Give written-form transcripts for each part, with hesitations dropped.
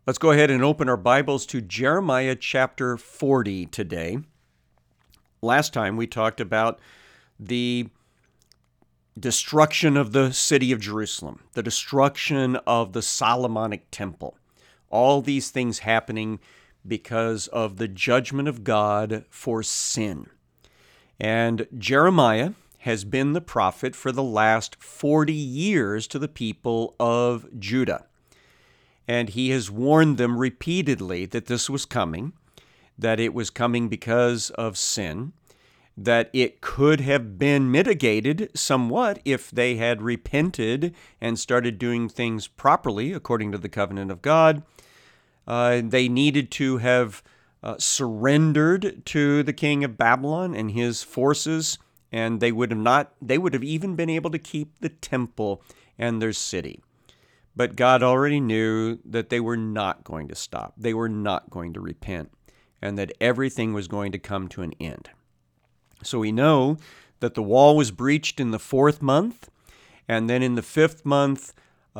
Let's go ahead and open our Bibles to Jeremiah chapter 40 today. Last time we talked about the destruction of the city of Jerusalem, the destruction of the Solomonic temple. All these things happening because of the judgment of God for sin. And Jeremiah has been the prophet for the last 40 years to the people of Judah. And he has warned them repeatedly that this was coming, that it was coming because of sin, that it could have been mitigated somewhat if they had repented and started doing things properly according to the covenant of God. They needed to have surrendered to the king of Babylon and his forces, and they would have even been able to keep the temple and their city. But God already knew that they were not going to stop. They were not going to repent, and that everything was going to come to an end. So we know that the wall was breached in the 4th month, and then in the 5th month,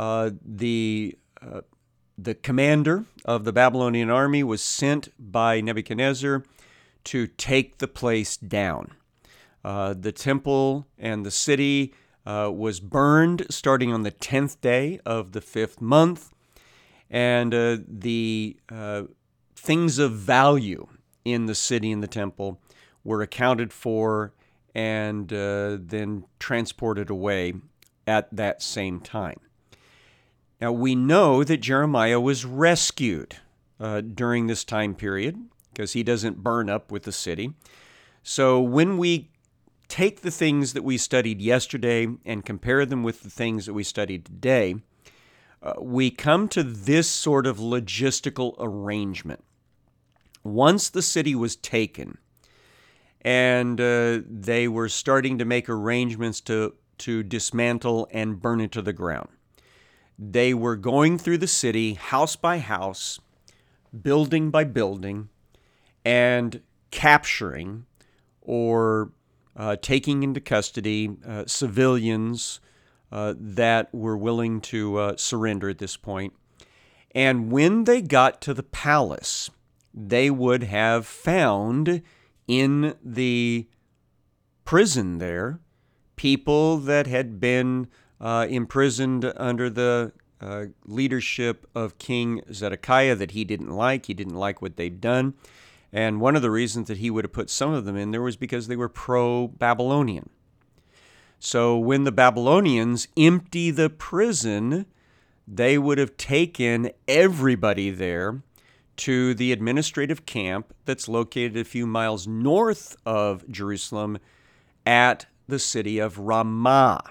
the commander of the Babylonian army was sent by Nebuchadnezzar to take the place down. The temple and the city was burned starting on the 10th day of the 5th month, and the things of value in the city and the temple were accounted for and then transported away at that same time. Now, we know that Jeremiah was rescued during this time period because he doesn't burn up with the city. So when we take the things that we studied yesterday and compare them with the things that we studied today, we come to this sort of logistical arrangement. Once the city was taken and they were starting to make arrangements to dismantle and burn it to the ground, they were going through the city house by house, building by building, and capturing or taking into custody civilians that were willing to surrender at this point. And when they got to the palace, they would have found in the prison there people that had been imprisoned under the leadership of King Zedekiah that he didn't like. He didn't like what they'd done. And one of the reasons that he would have put some of them in there was because they were pro-Babylonian. So when the Babylonians empty the prison, they would have taken everybody there to the administrative camp that's located a few miles north of Jerusalem at the city of Ramah.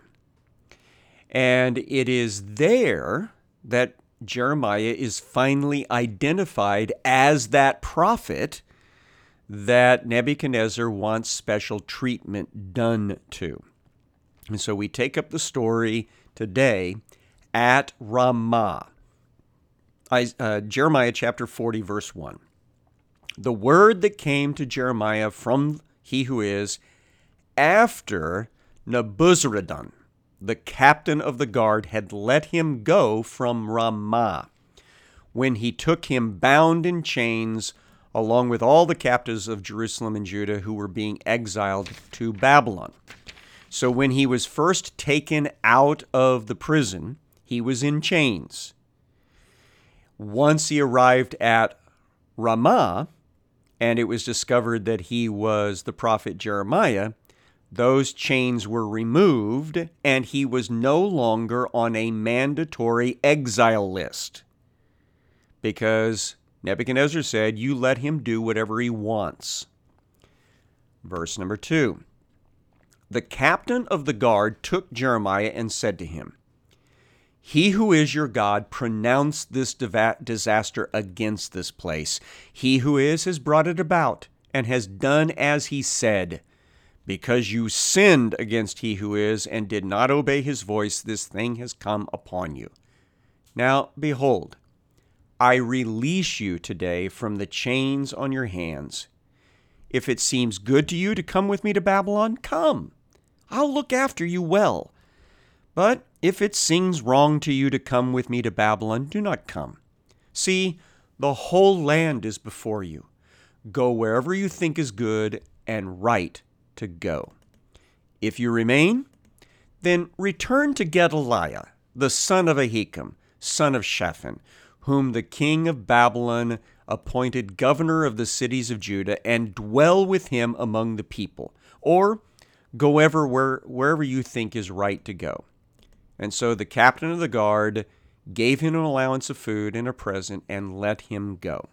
And it is there that Jeremiah is finally identified as that prophet that Nebuchadnezzar wants special treatment done to. And so we take up the story today at Ramah. Jeremiah chapter 40, verse 1. The word that came to Jeremiah from he who is after Nebuzaradan, the captain of the guard, had let him go from Ramah, when he took him bound in chains along with all the captives of Jerusalem and Judah who were being exiled to Babylon. So when he was first taken out of the prison, he was in chains. Once he arrived at Ramah, and it was discovered that he was the prophet Jeremiah, those chains were removed, and he was no longer on a mandatory exile list, because Nebuchadnezzar said, you let him do whatever he wants. Verse number 2. The captain of the guard took Jeremiah and said to him, he who is your God pronounced this disaster against this place. He who is has brought it about and has done as he said. Because you sinned against he who is and did not obey his voice, this thing has come upon you. Now, behold, I release you today from the chains on your hands. If it seems good to you to come with me to Babylon, come. I'll look after you well. But if it seems wrong to you to come with me to Babylon, do not come. See, the whole land is before you. Go wherever you think is good and right to go. If you remain, then return to Gedaliah, the son of Ahikam, son of Shaphan, whom the king of Babylon appointed governor of the cities of Judah, and dwell with him among the people, or go wherever you think is right to go. And so the captain of the guard gave him an allowance of food and a present, and let him go.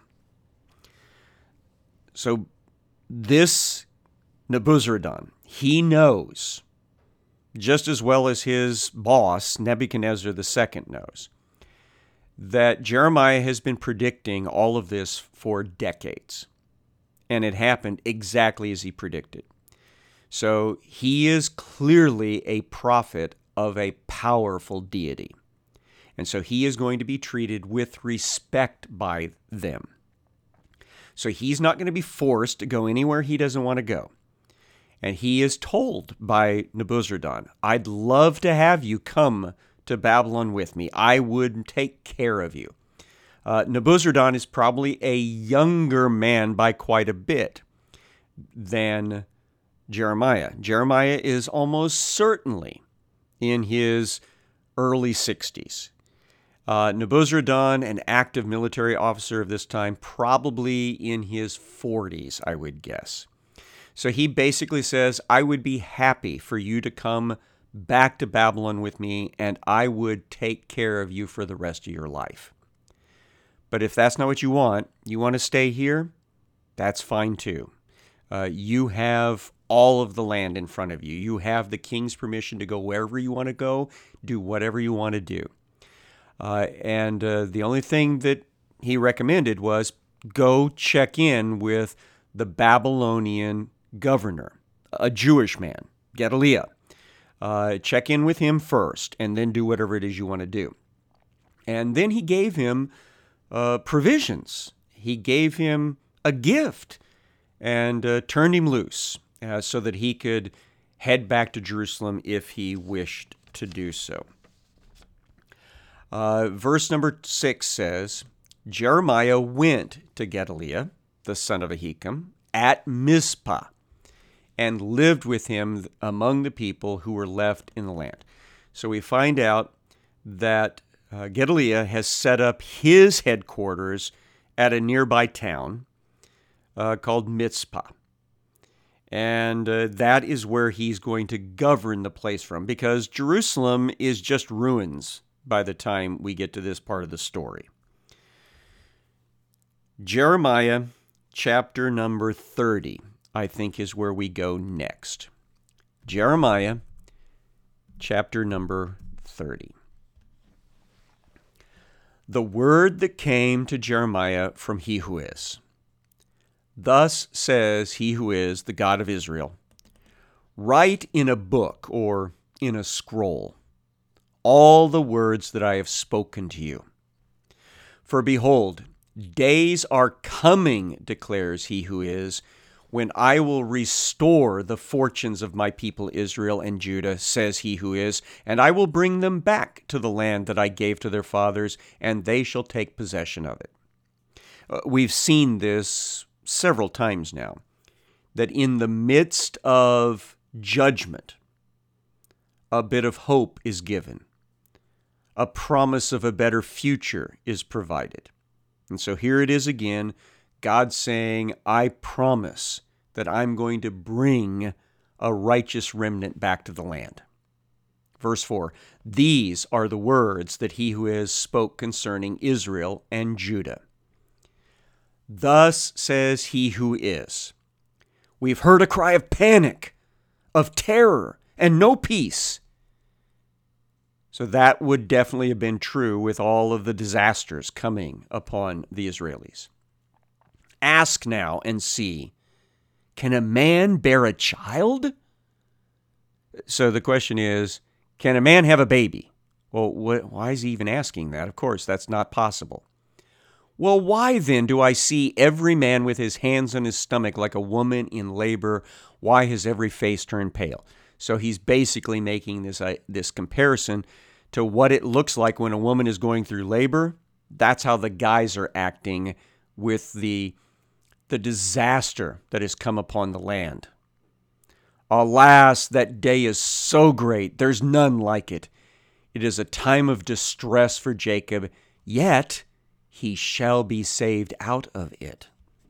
So this Nebuzaradan, he knows, just as well as his boss, Nebuchadnezzar II, knows, that Jeremiah has been predicting all of this for decades. And it happened exactly as he predicted. So he is clearly a prophet of a powerful deity. And so he is going to be treated with respect by them. So he's not going to be forced to go anywhere he doesn't want to go. And he is told by Nebuzaradan, I'd love to have you come to Babylon with me. I would take care of you. Nebuzaradan is probably a younger man by quite a bit than Jeremiah. Jeremiah is almost certainly in his early 60s. Nebuzaradan, an active military officer of this time, probably in his 40s, I would guess. So he basically says, I would be happy for you to come back to Babylon with me, and I would take care of you for the rest of your life. But if that's not what you want to stay here, that's fine too. You have all of the land in front of you. You have the king's permission to go wherever you want to go, do whatever you want to do. And the only thing that he recommended was go check in with the Babylonian governor, a Jewish man, Gedaliah. Check in with him first, and then do whatever it is you want to do. And then he gave him provisions. He gave him a gift and turned him loose so that he could head back to Jerusalem if he wished to do so. Verse number 6 says, Jeremiah went to Gedaliah, the son of Ahikam, at Mizpah, and lived with him among the people who were left in the land. So we find out that Gedaliah has set up his headquarters at a nearby town called Mizpah. And that is where he's going to govern the place from, because Jerusalem is just ruins by the time we get to this part of the story. Jeremiah chapter number 30, I think, is where we go next. Jeremiah chapter number 30. The word that came to Jeremiah from He who is. Thus says He who is, the God of Israel, write in a book or in a scroll all the words that I have spoken to you. For behold, days are coming, declares He who is, when I will restore the fortunes of my people Israel and Judah, says He who is, and I will bring them back to the land that I gave to their fathers, and they shall take possession of it. We've seen this several times now, that in the midst of judgment, a bit of hope is given. A promise of a better future is provided. And so here it is again, God saying, I promise that I'm going to bring a righteous remnant back to the land. Verse 4, these are the words that He who is spoke concerning Israel and Judah. Thus says He who is, we've heard a cry of panic, of terror, and no peace. So that would definitely have been true with all of the disasters coming upon the Israelis. Ask now and see, can a man bear a child? So the question is, can a man have a baby? Well, why is he even asking that? Of course, that's not possible. Well, why then do I see every man with his hands on his stomach like a woman in labor? Why has every face turned pale? So he's basically making this comparison to what it looks like when a woman is going through labor That's how the guys are acting with the disaster that has come upon the land. Alas, that day is so great, there's none like it. It is a time of distress for Jacob, yet he shall be saved out of it.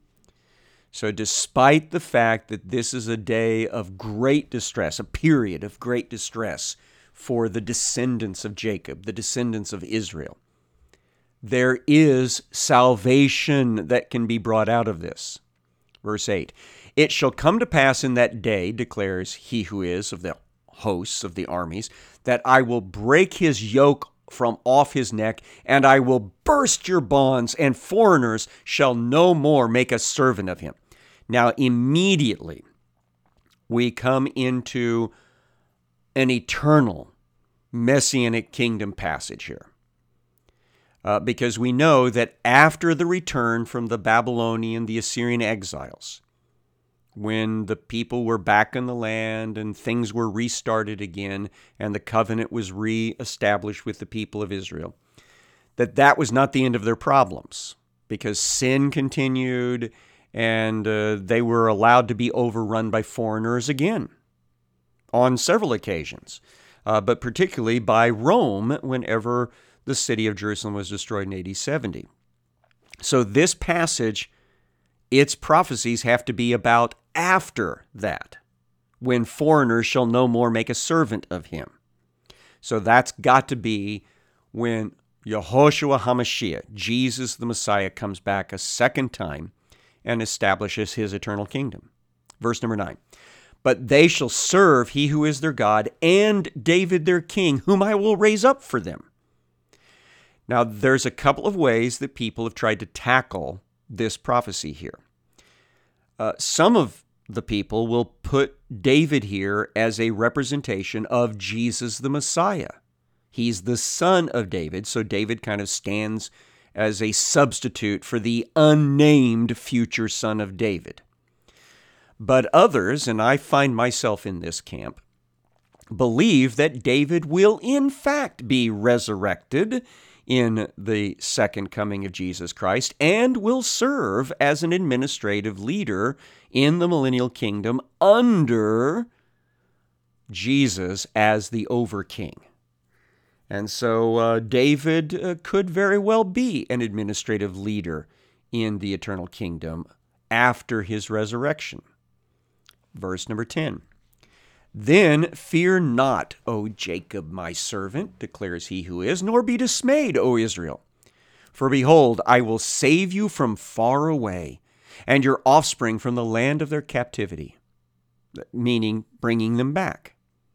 So despite the fact that this is a day of great distress, a period of great distress for the descendants of Jacob, the descendants of Israel, there is salvation that can be brought out of this. Verse 8, "It shall come to pass in that day, declares he who is of the hosts of the armies, that I will break his yoke from off his neck, and I will burst your bonds, and foreigners shall no more make a servant of him." Now, immediately, we come into an eternal messianic kingdom passage here. Because we know that after the return from the Babylonian, the Assyrian exiles, when the people were back in the land and things were restarted again and the covenant was reestablished with the people of Israel, that was not the end of their problems, because sin continued and they were allowed to be overrun by foreigners again on several occasions, but particularly by Rome whenever the city of Jerusalem was destroyed in AD 70. So this passage, its prophecies have to be about after that, when foreigners shall no more make a servant of him. So that's got to be when Yehoshua HaMashiach, Jesus the Messiah, comes back a second time and establishes his eternal kingdom. Verse number 9, "But they shall serve he who is their God, and David their king, whom I will raise up for them." Now, there's a couple of ways that people have tried to tackle this prophecy here. Some of the people will put David here as a representation of Jesus the Messiah. He's the son of David, so David kind of stands as a substitute for the unnamed future son of David. But others, and I find myself in this camp, believe that David will in fact be resurrected in the second coming of Jesus Christ and will serve as an administrative leader in the millennial kingdom under Jesus as the over-king. And so David could very well be an administrative leader in the eternal kingdom after his resurrection. Verse number 10. "Then fear not, O Jacob, my servant, declares he who is, nor be dismayed, O Israel. For behold, I will save you from far away, and your offspring from the land of their captivity," meaning bringing them back.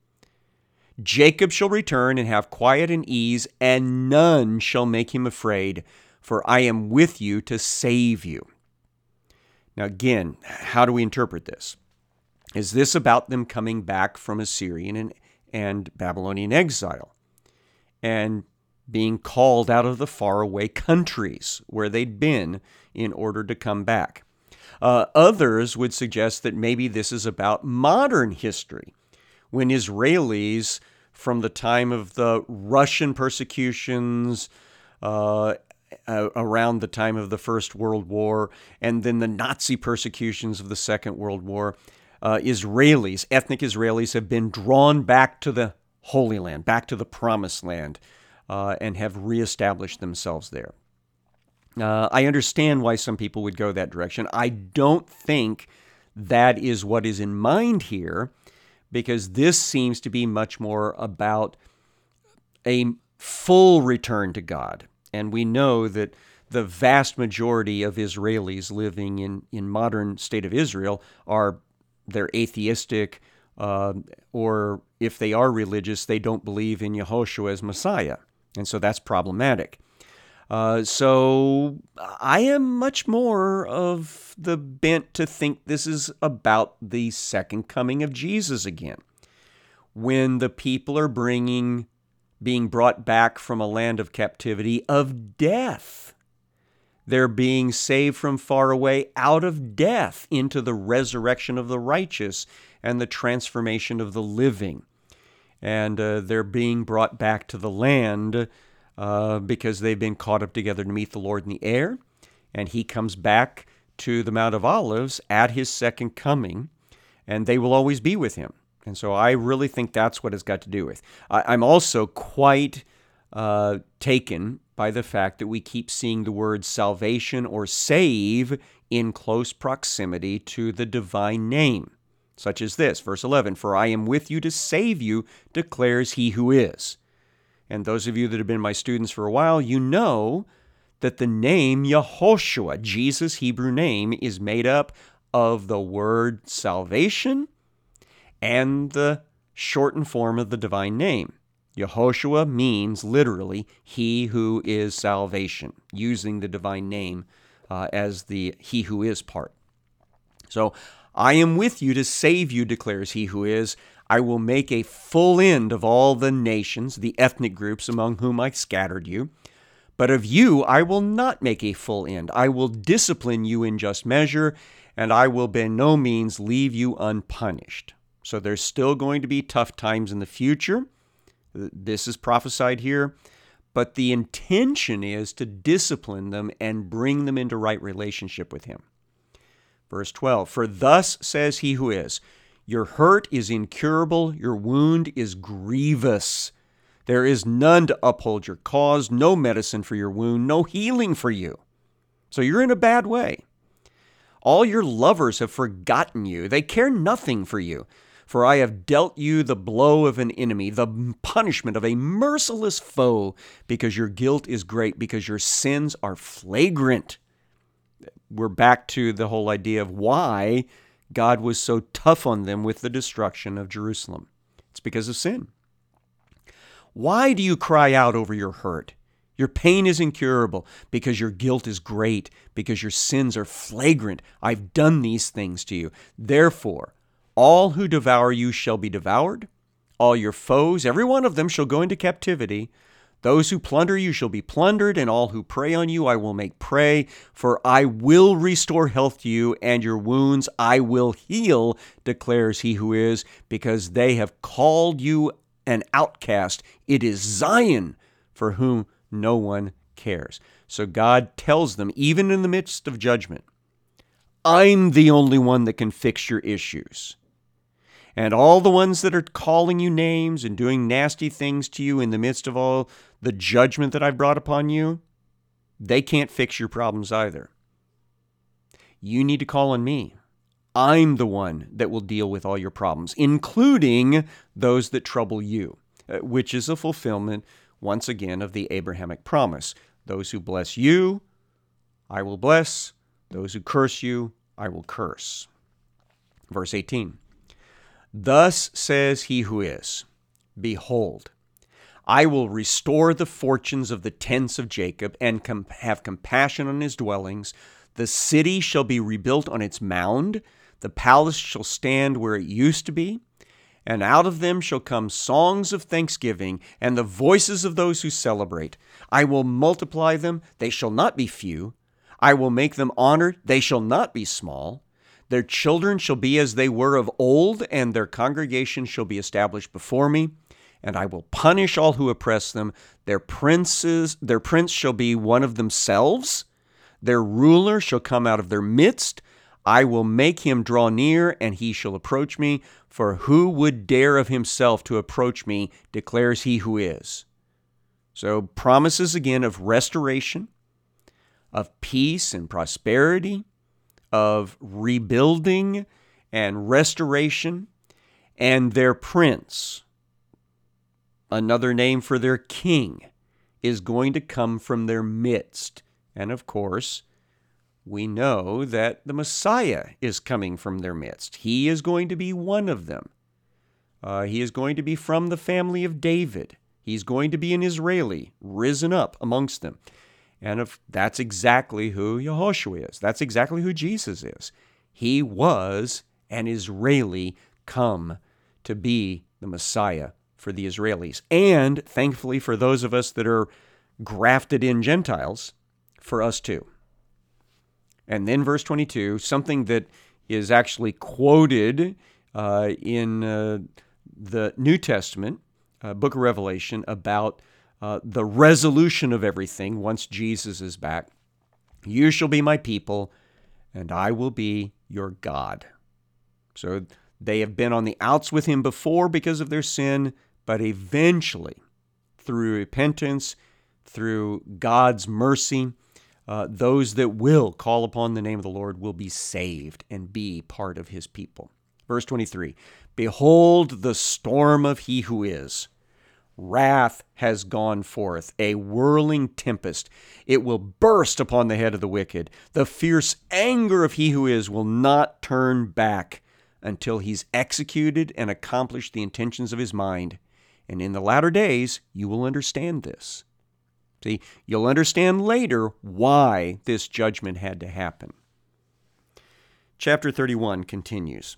"Jacob shall return and have quiet and ease, and none shall make him afraid, for I am with you to save you." Now again, how do we interpret this? Is this about them coming back from Assyrian and Babylonian exile and being called out of the faraway countries where they'd been in order to come back? Others would suggest that maybe this is about modern history, when Israelis, from the time of the Russian persecutions around the time of the First World War, and then the Nazi persecutions of the Second World War, Israelis, ethnic Israelis, have been drawn back to the Holy Land, back to the Promised Land, and have reestablished themselves there. I understand why some people would go that direction. I don't think that is what is in mind here, because this seems to be much more about a full return to God. And we know that the vast majority of Israelis living in modern state of Israel they're atheistic, or if they are religious, they don't believe in Yehoshua as Messiah. And so that's problematic. So I am much more of the bent to think this is about the second coming of Jesus again, when the people are being brought back from a land of captivity, of death. They're being saved from far away out of death into the resurrection of the righteous and the transformation of the living. And they're being brought back to the land because they've been caught up together to meet the Lord in the air, and he comes back to the Mount of Olives at his second coming, and they will always be with him. And so I really think that's what it's got to do with. I'm also quite taken by the fact that we keep seeing the word salvation or save in close proximity to the divine name, such as this, verse 11, "For I am with you to save you, declares he who is." And those of you that have been my students for a while, you know that the name Yehoshua, Jesus' Hebrew name, is made up of the word salvation and the shortened form of the divine name. Yehoshua means literally he who is salvation, using the divine name as the he who is part. So, I am with you to save you, declares he who is. I will make a full end of all the nations, the ethnic groups among whom I scattered you. But of you I will not make a full end. I will discipline you in just measure, and I will by no means leave you unpunished. So there's still going to be tough times in the future. This is prophesied here. But the intention is to discipline them and bring them into right relationship with him. Verse 12, "For thus says he who is, your hurt is incurable, your wound is grievous. There is none to uphold your cause, no medicine for your wound, no healing for you." So you're in a bad way. "All your lovers have forgotten you. They care nothing for you. For I have dealt you the blow of an enemy, the punishment of a merciless foe, because your guilt is great, because your sins are flagrant." We're back to the whole idea of why God was so tough on them with the destruction of Jerusalem. It's because of sin. "Why do you cry out over your hurt? Your pain is incurable, because your guilt is great, because your sins are flagrant. I've done these things to you. Therefore, all who devour you shall be devoured. All your foes, every one of them, shall go into captivity. Those who plunder you shall be plundered, and all who prey on you I will make prey. For I will restore health to you, and your wounds I will heal, declares he who is, because they have called you an outcast. It is Zion for whom no one cares." So God tells them, even in the midst of judgment, I'm the only one that can fix your issues. And all the ones that are calling you names and doing nasty things to you in the midst of all the judgment that I've brought upon you, they can't fix your problems either. You need to call on me. I'm the one that will deal with all your problems, including those that trouble you, which is a fulfillment, once again, of the Abrahamic promise. Those who bless you, I will bless. Those who curse you, I will curse. Verse 18. "Thus says he who is, behold, I will restore the fortunes of the tents of Jacob and have compassion on his dwellings. The city shall be rebuilt on its mound. The palace shall stand where it used to be. And out of them shall come songs of thanksgiving and the voices of those who celebrate. I will multiply them. They shall not be few. I will make them honored. They shall not be small. Their children shall be as they were of old, and their congregation shall be established before me. And I will punish all who oppress them. Their prince shall be one of themselves. Their ruler shall come out of their midst. I will make him draw near, and he shall approach me. For who would dare of himself to approach me, declares he who is." So promises again of restoration, of peace and prosperity, of rebuilding and restoration, and their prince, another name for their king, is going to come from their midst. And of course, we know that the Messiah is coming from their midst. He is going to be one of them. He is going to be from the family of David. He's going to be an Israeli, risen up amongst them. And that's exactly who Yehoshua is. That's exactly who Jesus is. He was an Israeli come to be the Messiah for the Israelis. And thankfully for those of us that are grafted in Gentiles, for us too. And then verse 22, something that is actually quoted in the New Testament, book of Revelation, about the resolution of everything once Jesus is back. You shall be my people, and I will be your God. So they have been on the outs with him before because of their sin, but eventually, through repentance, through God's mercy, those that will call upon the name of the Lord will be saved and be part of his people. Verse 23, behold the storm of he who is. Wrath has gone forth, a whirling tempest. It will burst upon the head of the wicked. The fierce anger of he who is will not turn back until he's executed and accomplished the intentions of his mind. And in the latter days, you will understand this. See, you'll understand later why this judgment had to happen. Chapter 31 continues.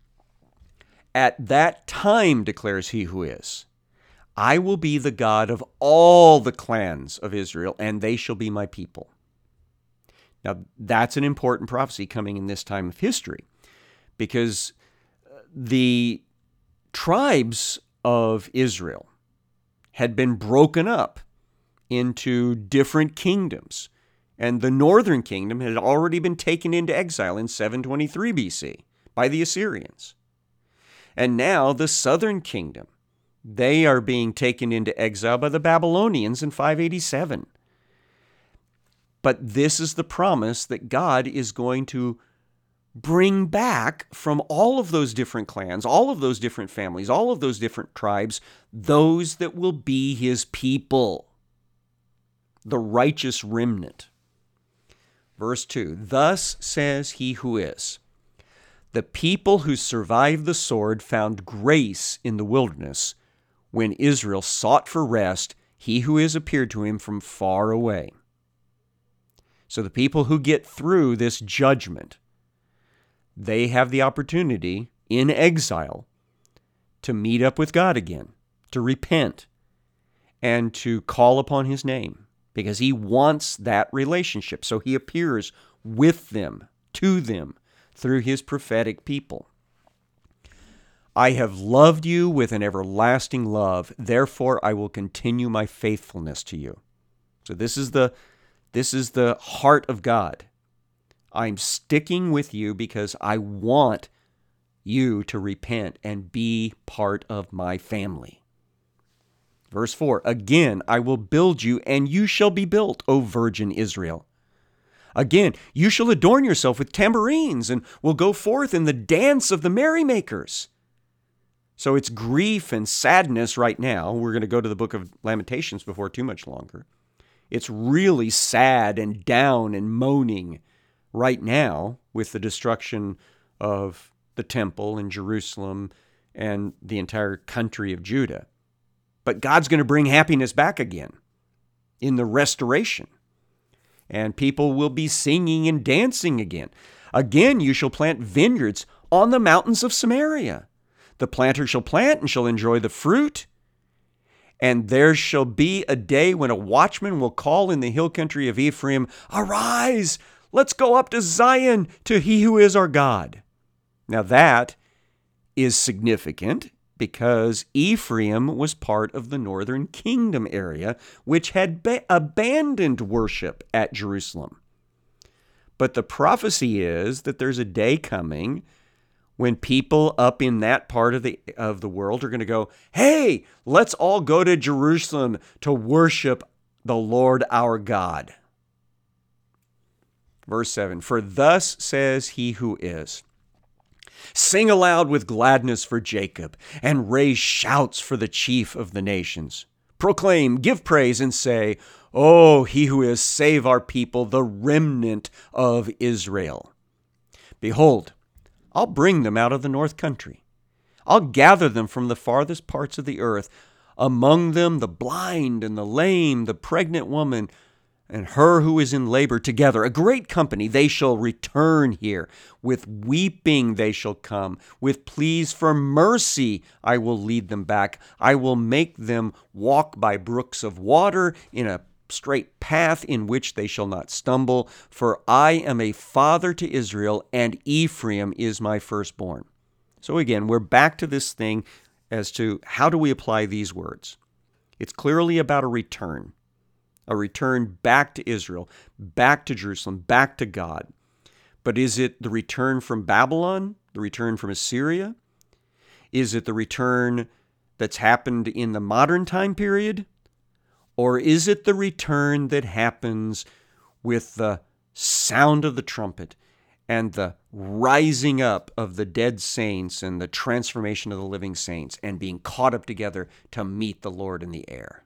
At that time, declares he who is, I will be the God of all the clans of Israel, and they shall be my people. Now, that's an important prophecy coming in this time of history, because the tribes of Israel had been broken up into different kingdoms, and the northern kingdom had already been taken into exile in 723 BC by the Assyrians. And now the southern kingdom, they are being taken into exile by the Babylonians in 587. But this is the promise that God is going to bring back from all of those different clans, all of those different families, all of those different tribes, those that will be his people, the righteous remnant. Verse 2, thus says he who is, the people who survived the sword found grace in the wilderness. When Israel sought for rest, he who is appeared to him from far away. So the people who get through this judgment, they have the opportunity in exile to meet up with God again, to repent, and to call upon his name, because he wants that relationship. So he appears with them, to them, through his prophetic people. I have loved you with an everlasting love, therefore I will continue my faithfulness to you. So this is the heart of God. I'm sticking with you because I want you to repent and be part of my family. Verse 4, again, I will build you, and you shall be built, O virgin Israel. Again, you shall adorn yourself with tambourines, and will go forth in the dance of the merrymakers. So it's grief and sadness right now. We're going to go to the book of Lamentations before too much longer. It's really sad and down and moaning right now with the destruction of the temple in Jerusalem and the entire country of Judah. But God's going to bring happiness back again in the restoration. And people will be singing and dancing again. Again, you shall plant vineyards on the mountains of Samaria. The planter shall plant and shall enjoy the fruit. And there shall be a day when a watchman will call in the hill country of Ephraim, arise, let's go up to Zion, to he who is our God. Now that is significant because Ephraim was part of the northern kingdom area, which had abandoned worship at Jerusalem. But the prophecy is that there's a day coming when people up in that part of the world are going to go, hey, let's all go to Jerusalem to worship the Lord our God. Verse 7, for thus says he who is, sing aloud with gladness for Jacob, and raise shouts for the chief of the nations. Proclaim, give praise, and say, oh, he who is, save our people, the remnant of Israel. Behold, I'll bring them out of the north country. I'll gather them from the farthest parts of the earth, among them the blind and the lame, the pregnant woman, and her who is in labor together. A great company, they shall return here. With weeping they shall come. With pleas for mercy I will lead them back. I will make them walk by brooks of water in a straight path in which they shall not stumble. For I am a father to Israel, and Ephraim is my firstborn. So again, we're back to this thing as to how do we apply these words. It's clearly about a return back to Israel, back to Jerusalem, back to God. But is it the return from Babylon, the return from Assyria? Is it the return that's happened in the modern time period? Or is it the return that happens with the sound of the trumpet and the rising up of the dead saints and the transformation of the living saints and being caught up together to meet the Lord in the air?